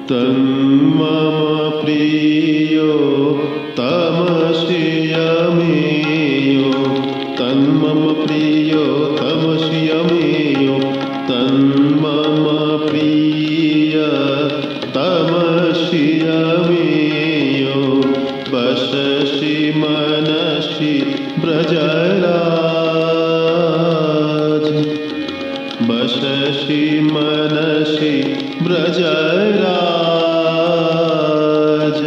तन्मम प्रियो तमस्यमेयो तन्मम प्रियो तमस्यमेयो तन्मम प्रिय तमस्यमेयो वससि मनसि ब्रजराज वससि मनसि ब्रजराज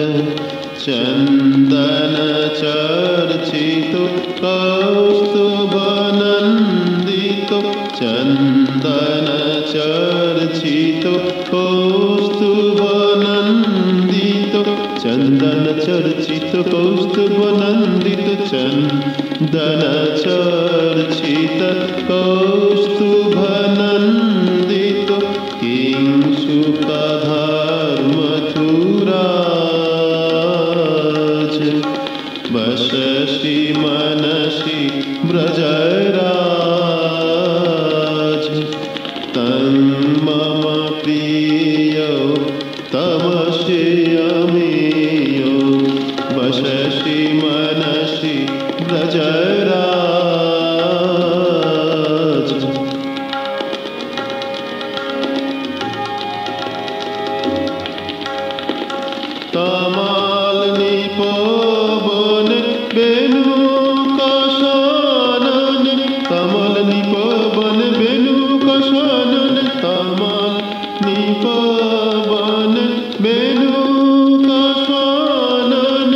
चंदन चर्चितो कौस्तुभनन्दितो चंदन चर्चितो कौस्तुभनन्दितो चंदन चर्चितो कौस्तुभनन्दितो चंदन चर्चित कौस्तुभनन्दितो किंसुकधर्मथुराज वससि मनसि ब्रजराज तन्मम प्रियो तमस्यमेयो वससि मनसि ब्रजराज तमाल निपवन बेणुकशनन तमाल निपवन बेणुकशनन तमाल निपवन बेणुकशनन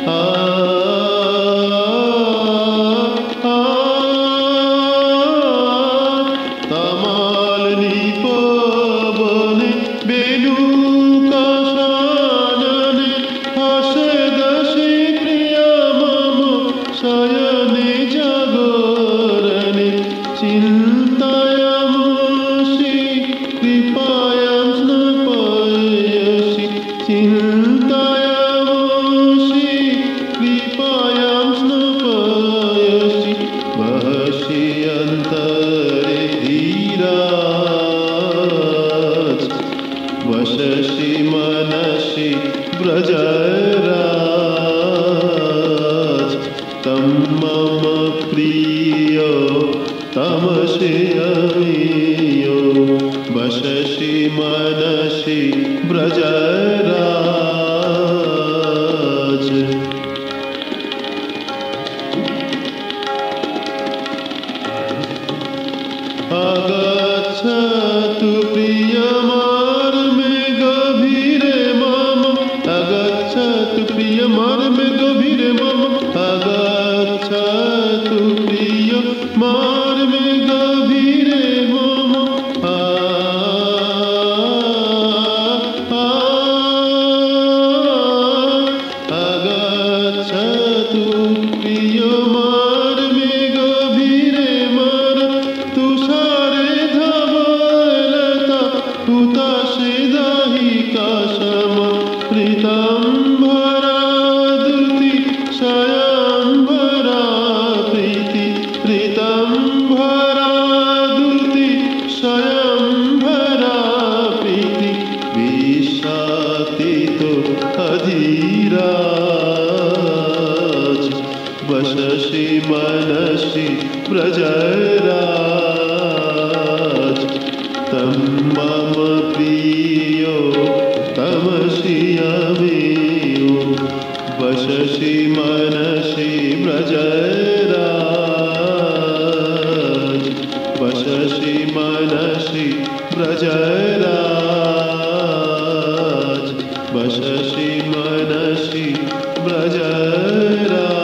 तमाल निपवन बेणुकशनन हसदसि प्रिय मम शयने जागरणे चिन्तायामसि कृपायां स्नपयसि चिन्तायामसि कृपायां स्नपयसि वहसि अन्तरे धीराज वससि मनसि ब्रजराज तन्मम प्रियो तमस्यमेयो वससि मनसि ब्रजराज आगच्छतु प्रियमार्मे गभीरे मम आगच्छतु प्रियमार्मे गभीरे मम आगच्छतु प्रियमार्मे गभीरे मम आगच्छतु प्रियमार्मे गभीरे मम तुषारे धवलता हुताशे दाहिका सम प्रीताम्बरा दुति शयम्बरा प्रीति प्रीताम्बरा दुति शयम्बरा प्रीति विशातितो अधीराज वससि मनसि ब्रजराज तन्मम प्रियो तमस्यमेयो वससि मनसि ब्रजराज वससि मनसि ब्रजराज वससि मनसि ब्रजराज।